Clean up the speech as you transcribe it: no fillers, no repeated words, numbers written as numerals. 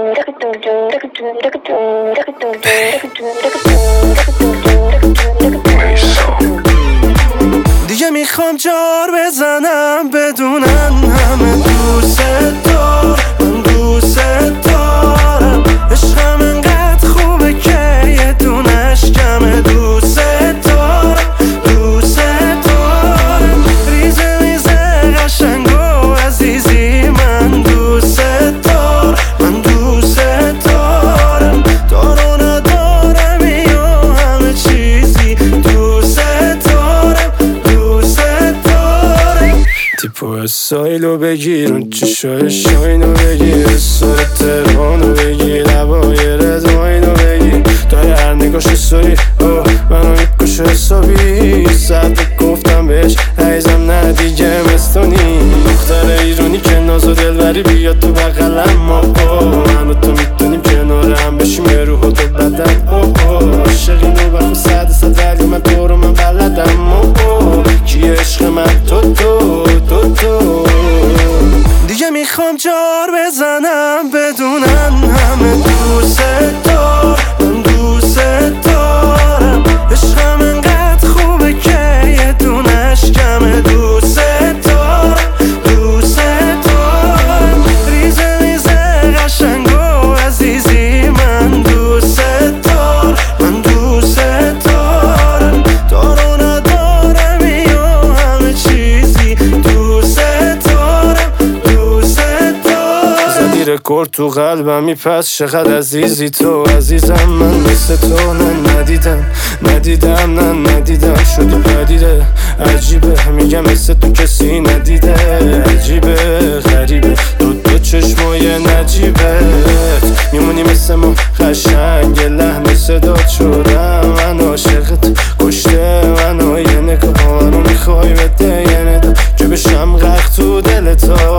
دیگه میخوام جار بزنم بدونن همه دوست دار، من دوست دارم. عشقم انقدر خوبه که یه دونش کمه. دوست دارم دوست دارم، ریزه ریزه قشنگ و عزیزی. من دوست دارم من دوست دارم، دارو ندارم یا همه چیزی. دوست دارم دوست دارم. تیپو اسایلو بگیر، اون چشای شاینو بگیر، سر ترهانو بگیر، لبای رزماینو بگیر. داره هر نگاش سوری منو میکشه حسابی. صد گفتم بهش عیزم نه دیگه مستونی. دختر ایرانی که ناز و دلبری بیاد تو بغلم. من و تو میتونیم کنار هم بشیم یه روح و تو بدن. عاشقین و بخون صد ولی من تو رو من بلدم. کیه عشق من؟ تو دیگه میخوام جار بزنم بدونن همه دوست دار، من دوست دارم. عشقم انقدر خوبه که یه دونش کمه. دوست دارم دوست دارم، ریزه ریزه قشنگ و عزیزی. من دوست دارم من دوست دارم، دارو ندارم یا همه چیزی. دوست دارم دوست دارم. زدی رکورد تو قلبمی پس چقدر عزیزی تو. عزیزم من مثل تو ندیدم شدی پدیده. عجیبه میگم مثل تو کسی ندیده. عجیبه غریبه دو چشمای نجیبت. میمونی مثل ما قشنگ لحن صدات شدم. من عاشقت کشته منو، یه نگاه رو میخوای بده یه ندا جو بشم غرق تو دل تو.